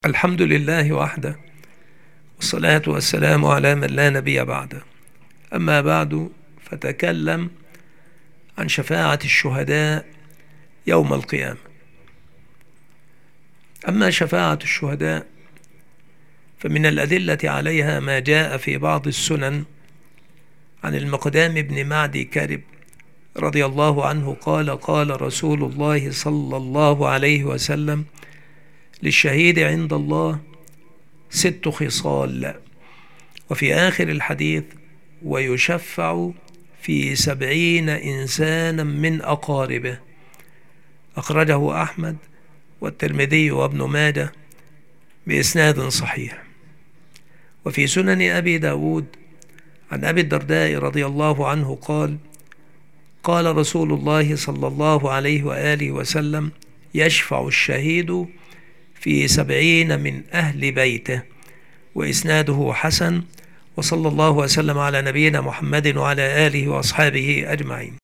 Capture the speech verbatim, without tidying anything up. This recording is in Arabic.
الحمد لله وحده، والصلاة والسلام على من لا نبي بعده. أما بعد، فتكلم عن شفاعة الشهداء يوم القيامة. أما شفاعة الشهداء فمن الأدلة عليها ما جاء في بعض السنن عن المقدام بن معدي كرب رضي الله عنه قال: قال رسول الله صلى الله عليه وسلم: للشهيد عند الله ست خصال. وفي آخر الحديث: ويشفع في سبعين إنسانا من أقاربه. أخرجه أحمد والترمذي وابن ماجه بإسناد صحيح. وفي سنن أبي داود عن أبي الدرداء رضي الله عنه قال: قال رسول الله صلى الله عليه وآله وسلم: يشفع الشهيد في سبعين من أهل بيته. وإسناده حسن. وصلى الله وسلم على نبينا محمد وعلى آله وأصحابه أجمعين.